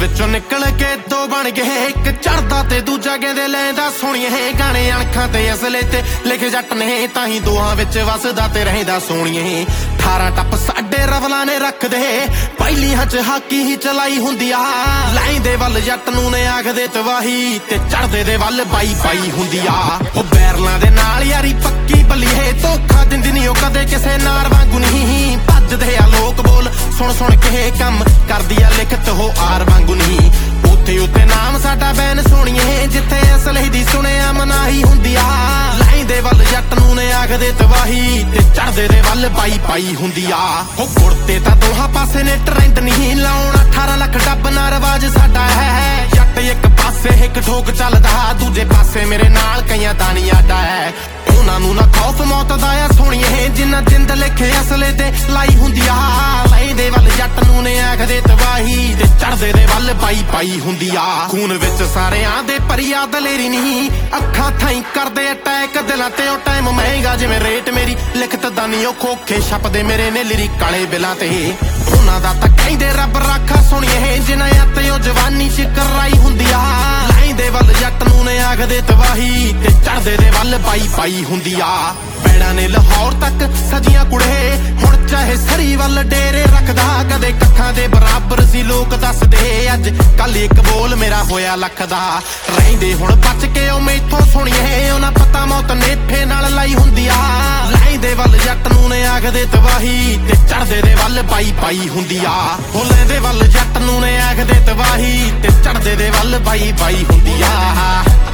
ਵਿੱਚੋਂ ਨਿਕਲ ਕੇ ਦੋ ਬਣ ਗਏ, ਇੱਕ ਚੜਦਾ ਤੇ ਦੂਜਾ ਕਹਿੰਦੇ ਲੈਂਦਾ ਸੋਹਣੀਏ। ਗਾਣੇ ਅਣਖਾਂ ਤੇ ਅਸਲੇ ਤੇ ਲਿਖੇ ਜੱਟ ਨੇ, ਤਾਂ ਹੀ ਦੋਹਾਂ ਵਿੱਚ ਵਸਦਾ ਤੇ ਰਹਿੰਦਾ ਸੋਹਣੀਏ। 18 ਟੱਪ ਸਾਡੇ ਰਵਲਾਂ ਨੇ ਰੱਖਦੇ, ਪਹਿਲੀਆਂ ਚ ਹਾਕੀ ਹੀ ਚਲਾਈ ਹੁੰਦੀ ਆ। ਲੈਂਦੇ ਵੱਲ ਜੱਟ ਨੂੰ ਨੇ ਆਖਦੇ ਤਵਾਹੀ, ਤੇ ਚੜਦੇ ਦੇ ਵੱਲ ਬਾਈ ਬਾਈ ਹੁੰਦੀ ਆ। ਉਹ ਬੈਰਲਾਂ ਦੇ ਨਾਲ ਯਾਰੀ ਪੱਕੀ ਬਲੀਏ, ਧੋਖਾ ਦਿੰਦੀ ਨੀ ਉਹ ਕਦੇ ਕਿਸੇ ਨਾਰ ਵਾਂਗੂ ਨਹੀਂ। ਭੱਜਦੇ ਆ ਲੋਕ ਬੋਲ ਸੁਣ ਸੁਣ ਕੇ, ਕੰਮ ਕਰਦੀ ਆ ਲਿਖਤ ਉਹ ਆਰ ਵਾਂਗੂ ਨਹੀਂ। ਉੱਥੇ ਉੱਤੇ ਨਾਮ ਸਾਡਾ ਬੈਨ ਸੋਹਣੀਏ, ਜਿੱਥੇ ਅਸਲੀ ਦੀ ਸੁਣਿਆ ਮਨਾਹੀ ਹੁੰਦੀ ਆ। ਲੈਂਦੇ ਵੱਲ ਜੱਟ ਨੂੰ ਨੇ ਆਖਦੇ ਤਵਾਹੀ, ਤੇ ਚੜਦੇ ਦੇ ਵੱਲ ਬਾਈ ਬਾਈ ਹੁੰਦੀ ਆ। ਉਹ ਕੁੜਤੇ ਤਾਂ ਦੋਹਾਂ ਪਾਸੇ ਨੇ ਟਰੈਂਡ ਨਹੀਂ ਲਾਉਣ, 18 ਲੱਖ ਡੱਬ ਨਾ ਰਿਵਾਜ ਸਾਡਾ ਹੈ। ਜੱਟ ਇੱਕ ਪਾਸੇ ਇੱਕ ਠੋਕ ਚੱਲਦਾ, ਦੂਜੇ ਪਾਸੇ ਮੇਰੇ ਨਾਲ ਕਈਆਂ ਦਾ ਨੀ ਆਡਾ ਹੈ। ਉਹਨਾਂ ਨੂੰ ਨਾ ਖੌਫ ਮੌਤ ਦਾ ਆ ਸੋਹਣੀਏ, ਜਿੰਨਾ ਜਿੰਦ ਲਿਖੇ ਅਸਲੇ ਤੇ ਲਾਈ ਹੁੰਦੀ ਆ। ਲੈਂਦੇ ਵੱਲ ਜੱਟ ਨੂੰ ਨੇ ਆਖਦੇ ਤਵਾਹੀ, ਤੇ ਚੜਦੇ ਦੇ ਵੱਲ ਬਾਈ ਬਾਈ ਹੁੰਦੀ ਆ। ਖੂਨ ਵਿੱਚ ਸਾਰਿਆਂ ਦੇ ਭਰੀਆ ਦਲੇਰੀ ਨਹੀਂ, ਅੱਖਾਂ ਥਾਈ ਕਰਦੇ ਅਟੈਕ ਦਿਲਾਂ ਤੇ। ਉਹ ਟਾਈਮ ਮਹਿੰਗਾ ਜਿਵੇਂ ਰੇਟ, ਮੇਰੀ ਲਿਖਤ ਦਾ ਨੀ ਉਹ ਖੋਖੇ ਛਪਦੇ ਮੇਰੇ ਨੇ ਲਿਰੀ ਕਾਲੇ ਬਿਲਾਂ ਤੇ। ਉਹਨਾਂ ਦਾ ਤਾਂ ਕਹਿੰਦੇ ਰੱਬ ਰਾਖਾ ਸੋਹਣੀਏ, ਜਿਨ੍ਹਾਂ ਤੇ ਉਹ ਜਵਾਨੀ ਚ ਕਰਾਈ ਹੁੰਦੀ ਆ। ਲੈਂਦੇ ਵੱਲ ਜੱਟ ਨੂੰ ਨੇ ਆਖਦੇ ਤਵਾਹੀ, ਤੇ ਚੜਦੇ ਦੇ ਵੱਲ ਬਾਈ ਬਾਈ ਹੁੰਦੀ ਆ। ਪੈੜਾਂ ਨੇ ਲਾਹੌਰ ਤੱਕ ਸਜੀਆਂ ਕੁੜੇ, ਹੁਣ ਚਾਹੇ ਸਰੀ ਵੱਲ ਡੇਰੇ ਰੱਖਦਾ। ਕਦੇ ਕੱਖਾਂ ਦੇ ਬਰਾਬਰ ਸੀ ਲੋਕ ਦੱਸਦੇ, ਅੱਜ ਕੱਲ ਇੱਕ ਬੋਲ ਮੇਰਾ ਹੋਇਆ ਲੱਖ ਦਾ। ਰਹਿੰਦੇ ਹੁਣ ਬਚ ਕੇ ਉਹ ਮੈਥੋਂ ਸੁਣੀਏ, ਉਹਨਾਂ ਪਤਾ ਮੌਤ ਨੇਫੇ ਨਾਲ ਲਾਈ ਹੁੰਦੀ ਆ। ਲੈਂਦੇ ਵੱਲ ਜੱਟ ਨੂੰ ਨੇ ਆਖਦੇ ਤਵਾਹੀ, ਤੇ ਚੜਦੇ ਦੇ ਵੱਲ ਬਾਈ ਬਾਈ ਹੁੰਦੀ ਆ। ਉਹ ਲੈਂਦੇ ਵੱਲ ਜੱਟ ਨੂੰ ਨੇ ਆਖਦੇ ਤਵਾਹੀ, ਤੇ ਚੜਦੇ ਦੇ ਵੱਲ ਬਾਈ ਬਾਈ ਹੁੰਦੀ ਆ।